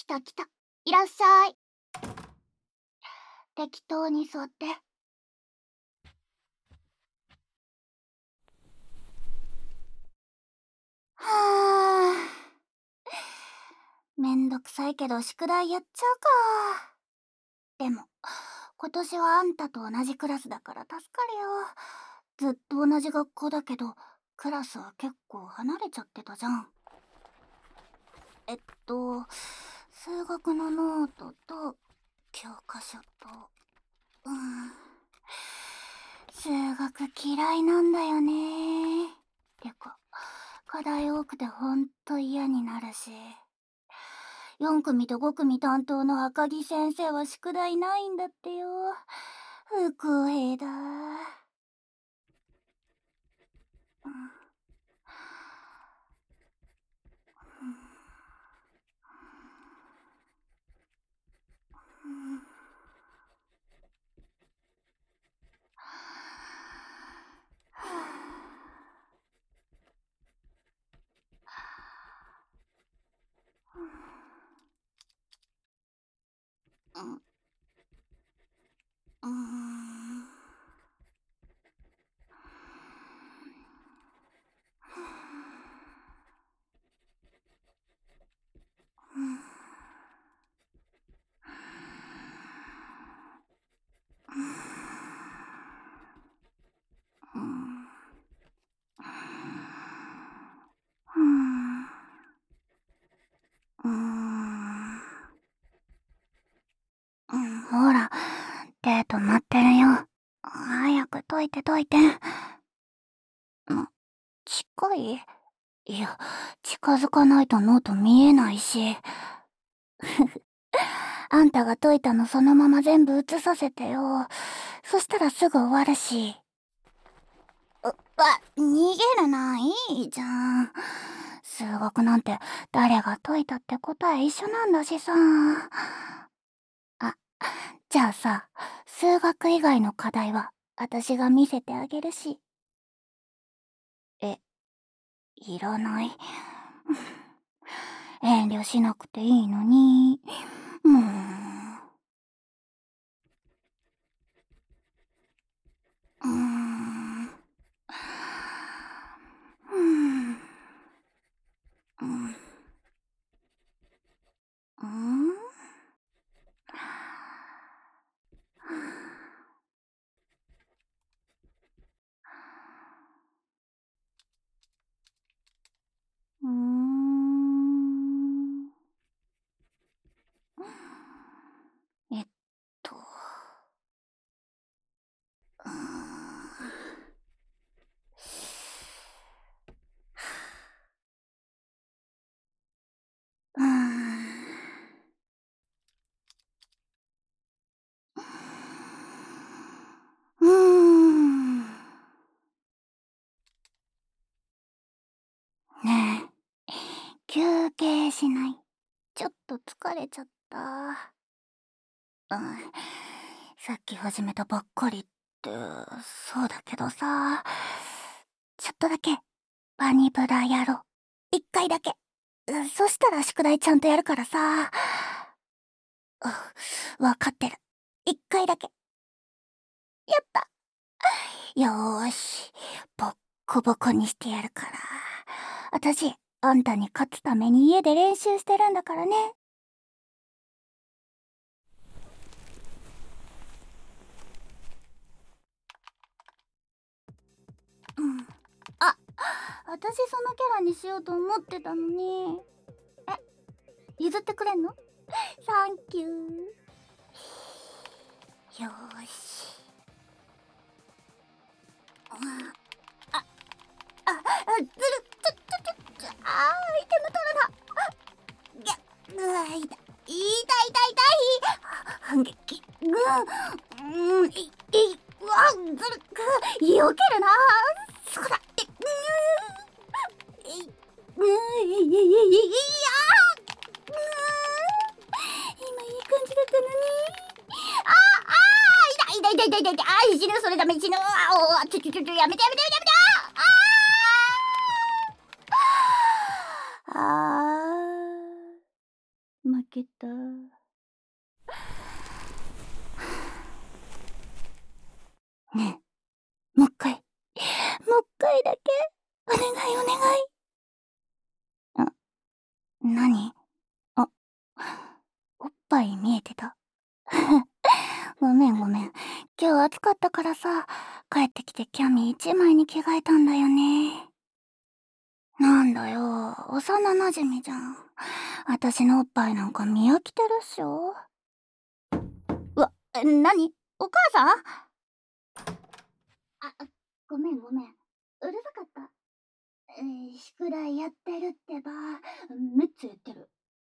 来た来た。いらっしゃい。適当に座って。はぁ。めんどくさいけど宿題やっちゃうか。でも、今年はあんたと同じクラスだから助かるよ。ずっと同じ学校だけど、クラスは結構離れちゃってたじゃん。数学のノートと、教科書と、数学嫌いなんだよね。てか、課題多くてほんと嫌になるし。4組と5組担当の赤木先生は宿題ないんだってよ。不公平だ。ほら、デート待ってるよ。早く解いて解いて。近い？いや、近づかないとノート見えないし。あんたが解いたのそのまま全部写させてよ。そしたらすぐ終わるし。逃げるな、いいじゃん。数学なんて誰が解いたって答え一緒なんだしさ。あ、じゃあさ、数学以外の課題は私が見せてあげるし。いらない。遠慮しなくていいのに。もう。えっと。ねえ、休憩しない？ちょっと疲れちゃった。さっき始めたばっかりって、そうだけどさ、ちょっとだけ、バニブラやろう。一回だけ。そしたら宿題ちゃんとやるからさ。わかってる。一回だけ。やった。よーし。ボッコボコにしてやるから。私、あんたに勝つために家で練習してるんだからね。私そのキャラにしようと思ってたのに。譲ってくれんの？サンキュー。よーし。ずる、アイテム取るな。痛い、痛い、反撃。ずる、避けるな。そうだ。今いい感じだったのに。痛い、死ぬ、それダメ、死ぬ。やめて。負けた。ねえ、もう一回だけ、お願いお願い。何？あ、おっぱい見えてた。ごめん。今日暑かったからさ、帰ってきてキャミ一枚に着替えたんだよね。なんだよ、幼馴染じゃん。私のおっぱいなんか見飽きてるっしょ。何？お母さん？ごめん。うるさかった。宿題やってるってば。めっちゃやってる。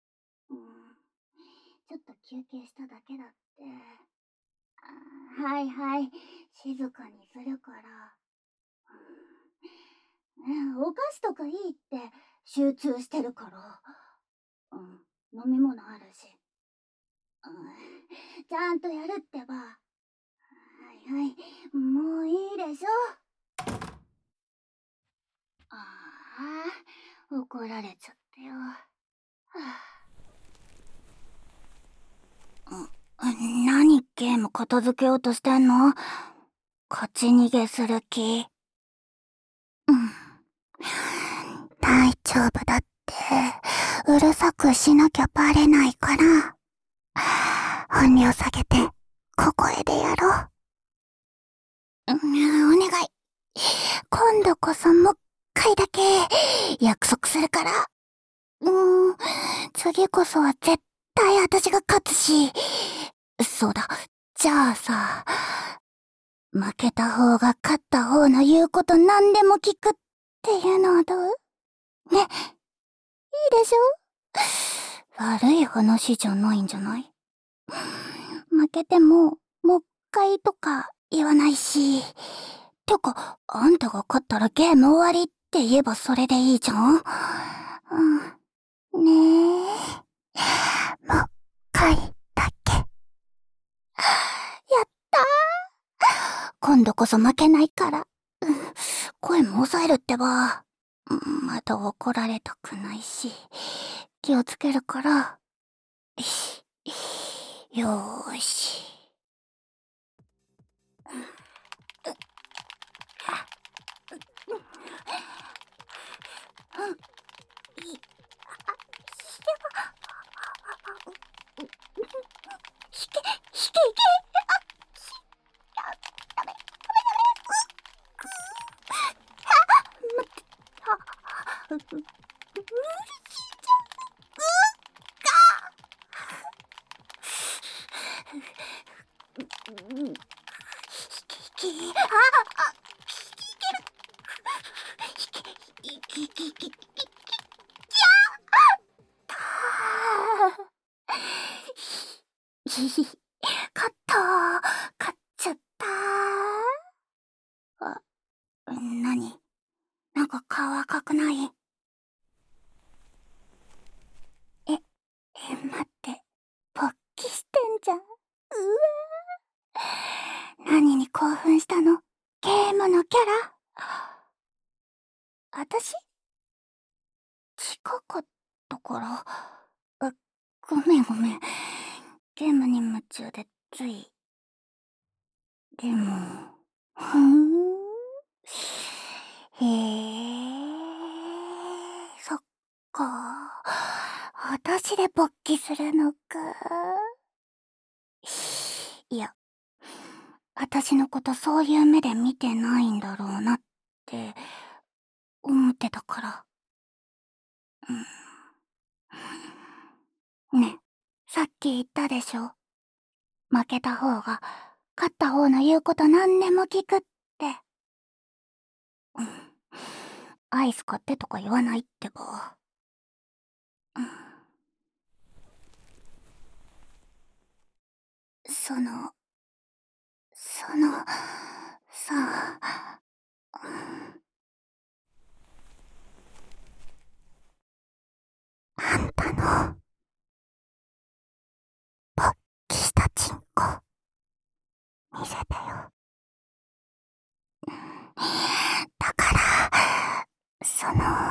ちょっと休憩しただけだって。はい。静かにするから。お菓子とかいいって、集中してるから。飲み物あるし。ちゃんとやるってば。はい、もういいでしょ。怒られちゃったよ。何ゲーム片付けようとしてんの？勝ち逃げする気？大丈夫だって。うるさくしなきゃバレないから。音量下げて、小声でやろう。お願い。今度こそもう一回だけ、約束するから。次こそは絶対私が勝つし。そうだ、じゃあさ、負けた方が勝った方の言うこと何でも聞くっていうのはどう？ね、いいでしょ？悪い話じゃないんじゃない？負けても、もう一回とか言わないし。てか、あんたが勝ったらゲーム終わりって言えばそれでいいじゃん？ねえ。もう一回だけ。やったー。今度こそ負けないから。声も抑えるってば。また怒られたくないし、気をつけるから。よーし。勝ったー。勝っちゃったー。何？なんか顔赤くない？待って。勃起してんじゃん。何に興奮したの？ゲームのキャラ？私？近かったから。ごめん。ゲームに夢中でつい。でも、へえ、そっか。私で勃起するのか。いや、私のことそういう目で見てないんだろうなって思ってたから。ね、さっき言ったでしょ。負けた方が勝った方の言うこと何でも聞くって。アイス買ってとか言わないってば。その、さあ、あんたの、勃起したチンコ、見せてよ。だから、